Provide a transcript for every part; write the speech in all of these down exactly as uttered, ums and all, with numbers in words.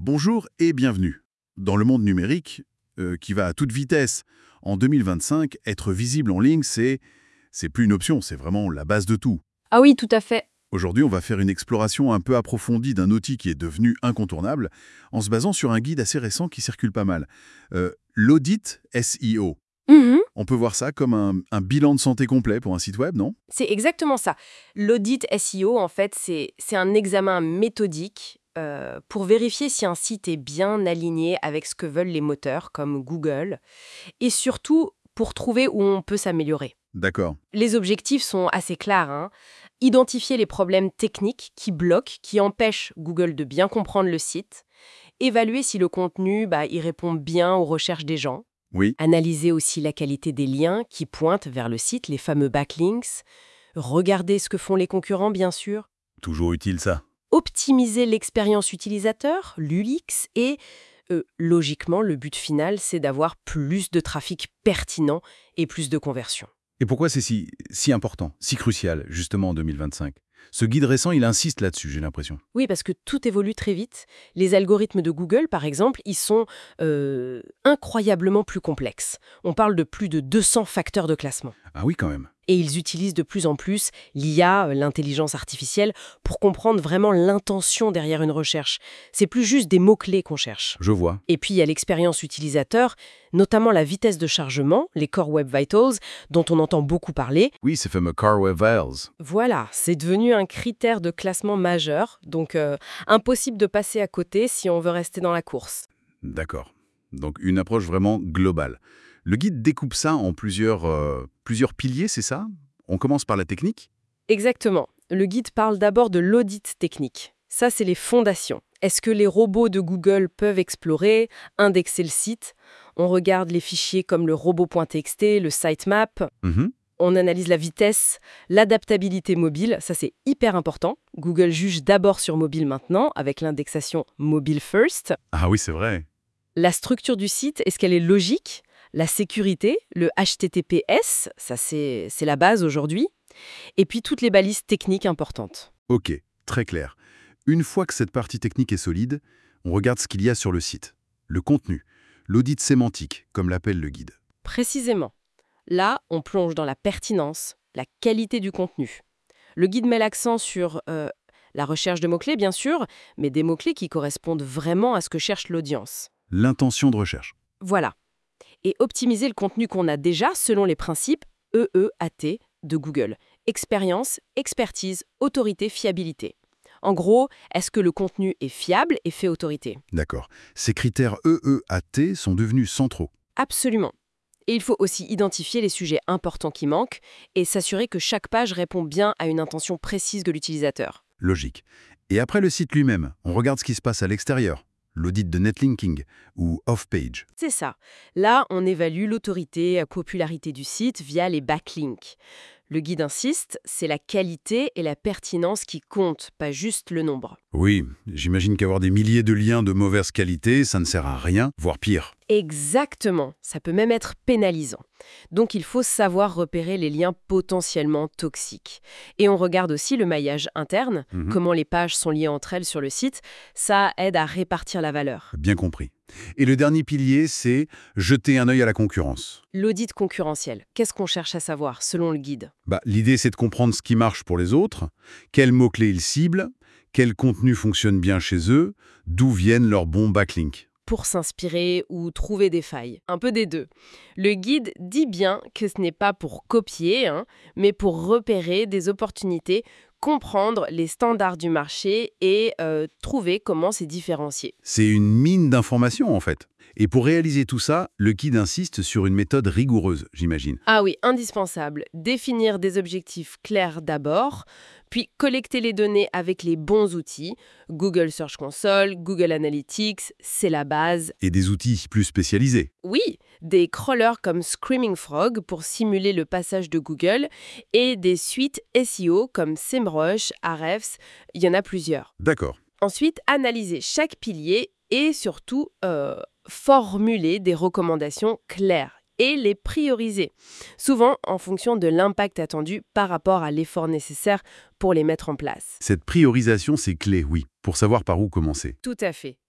Bonjour et bienvenue. Dans le monde numérique, euh, qui va à toute vitesse, en deux mille vingt-cinq, être visible en ligne, c'est c'est plus une option, c'est vraiment la base de tout. Ah oui, tout à fait. Aujourd'hui, on va faire une exploration un peu approfondie d'un outil qui est devenu incontournable, en se basant sur un guide assez récent qui circule pas mal. Euh, L'audit S E O. Mhm. On peut voir ça comme un, un bilan de santé complet pour un site web, non? C'est exactement ça. L'audit S E O, en fait, c'est c'est un examen méthodique euh, pour vérifier si un site est bien aligné avec ce que veulent les moteurs comme Google et surtout pour trouver où on peut s'améliorer. D'accord. Les objectifs sont assez clairs, hein. Identifier les problèmes techniques qui bloquent, qui empêchent Google de bien comprendre le site, évaluer si le contenu bah, il répond bien aux recherches des gens, Oui. analyser aussi la qualité des liens qui pointent vers le site, les fameux backlinks, regarder ce que font les concurrents bien sûr, Toujours utile ça. optimiser l'expérience utilisateur, l'U X, et euh, logiquement le but final c'est d'avoir plus de trafic pertinent et plus de conversions. Et pourquoi c'est si, si important, si crucial, justement en deux mille vingt-cinq? Ce guide récent, il insiste là-dessus, j'ai l'impression. Oui, parce que tout évolue très vite. Les algorithmes de Google, par exemple, ils sont euh, incroyablement plus complexes. On parle de plus de deux cents facteurs de classement. Ah oui, quand même. Et ils utilisent de plus en plus l'I A, euh, l'intelligence artificielle, pour comprendre vraiment l'intention derrière une recherche. C'est plus juste des mots-clés qu'on cherche. Je vois. Et puis il y a l'expérience utilisateur, notamment la vitesse de chargement, les Core Web Vitals, dont on entend beaucoup parler. Oui, ces fameux Car Web Vitals. Voilà, c'est devenu un critère de classement majeur, donc euh, impossible de passer à côté si on veut rester dans la course. D'accord. Donc une approche vraiment globale. Le guide découpe ça en plusieurs, euh, plusieurs piliers, c'est ça? On commence par la technique? Exactement. Le guide parle d'abord de l'audit technique. Ça, c'est les fondations. Est-ce que les robots de Google peuvent explorer, indexer le site? On regarde les fichiers comme le robot.txt, le sitemap. Mhm. On analyse la vitesse, l'adaptabilité mobile, ça c'est hyper important. Google juge d'abord sur mobile maintenant, avec l'indexation Mobile First. Ah oui, c'est vrai. La structure du site, est-ce qu'elle est logique? La sécurité, le H T T P S, ça c'est c'est la base aujourd'hui. Et puis toutes les balises techniques importantes. Ok, très clair. Une fois que cette partie technique est solide, on regarde ce qu'il y a sur le site. Le contenu, l'audit sémantique, comme l'appelle le guide. Précisément. Là, on plonge dans la pertinence, la qualité du contenu. Le guide met l'accent sur euh, la recherche de mots-clés, bien sûr, mais des mots-clés qui correspondent vraiment à ce que cherche l'audience. L'intention de recherche. Voilà. Et optimiser le contenu qu'on a déjà selon les principes E E A T de Google. Expérience, expertise, autorité, fiabilité. En gros, est-ce que le contenu est fiable et fait autorité? D'accord. Ces critères E E A T sont devenus centraux. Absolument. Et il faut aussi identifier les sujets importants qui manquent et s'assurer que chaque page répond bien à une intention précise de l'utilisateur. Logique. Et après le site lui-même, on regarde ce qui se passe à l'extérieur. L'audit de netlinking ou off-page. C'est ça. Là, on évalue l'autorité, la popularité du site via les backlinks. Le guide insiste, c'est la qualité et la pertinence qui comptent, pas juste le nombre. Oui, j'imagine qu'avoir des milliers de liens de mauvaise qualité, ça ne sert à rien, voire pire. Exactement, ça peut même être pénalisant. Donc il faut savoir repérer les liens potentiellement toxiques. Et on regarde aussi le maillage interne, Mhm. comment les pages sont liées entre elles sur le site. Ça aide à répartir la valeur. Bien compris. Et le dernier pilier, c'est jeter un œil à la concurrence. L'audit concurrentiel, qu'est-ce qu'on cherche à savoir selon le guide? Bah, l'idée, c'est de comprendre ce qui marche pour les autres, quels mots-clés ils ciblent, quel contenu fonctionne bien chez eux, d'où viennent leurs bons backlinks. Pour s'inspirer ou trouver des failles. Un peu des deux. Le guide dit bien que ce n'est pas pour copier, hein, mais pour repérer des opportunités, comprendre les standards du marché et euh, trouver comment se différencier. C'est une mine d'informations, en fait. Et pour réaliser tout ça, le guide insiste sur une méthode rigoureuse, j'imagine. Ah oui, indispensable. Définir des objectifs clairs d'abord, puis collecter les données avec les bons outils. Google Search Console, Google Analytics, c'est la base. Et des outils plus spécialisés. Oui, des crawlers comme Screaming Frog pour simuler le passage de Google et des suites S E O comme SEMrush, Ahrefs, il y en a plusieurs. D'accord. Ensuite, analyser chaque pilier et surtout euh, formuler des recommandations claires et les prioriser, souvent en fonction de l'impact attendu par rapport à l'effort nécessaire pour les mettre en place. Cette priorisation, c'est clé, oui, pour savoir par où commencer. Tout à fait.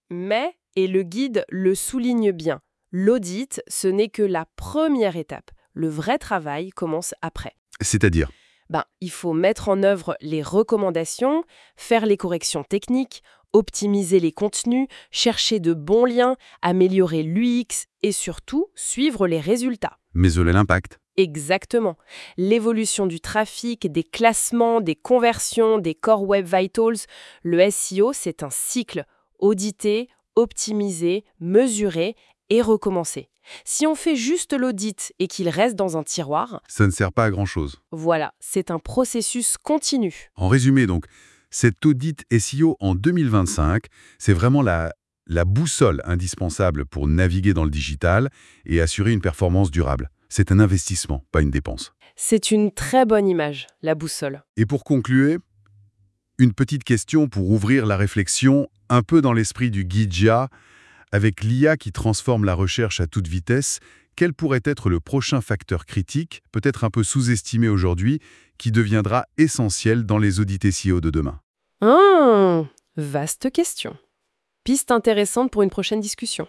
Mais, et le guide le souligne bien, l'audit, ce n'est que la première étape. Le vrai travail commence après. C'est-à-dire? Ben, il faut mettre en œuvre les recommandations, faire les corrections techniques, optimiser les contenus, chercher de bons liens, améliorer l'U X et surtout suivre les résultats. Mesurer l'impact. Exactement. L'évolution du trafic, des classements, des conversions, des Core Web Vitals, le S E O, c'est un cycle. Auditer, optimiser, mesurer et recommencer. Si on fait juste l'audit et qu'il reste dans un tiroir, Ça ne sert pas à grand-chose. voilà, c'est un processus continu. En résumé, donc, cet audit S E O en deux mille vingt-cinq, c'est vraiment la, la boussole indispensable pour naviguer dans le digital et assurer une performance durable. C'est un investissement, pas une dépense. C'est une très bonne image, la boussole. Et pour conclure, une petite question pour ouvrir la réflexion, un peu dans l'esprit du guide J A, avec l'I A qui transforme la recherche à toute vitesse, quel pourrait être le prochain facteur critique, peut-être un peu sous-estimé aujourd'hui, qui deviendra essentiel dans les audits S E O de demain? Hum, vaste question. Piste intéressante pour une prochaine discussion.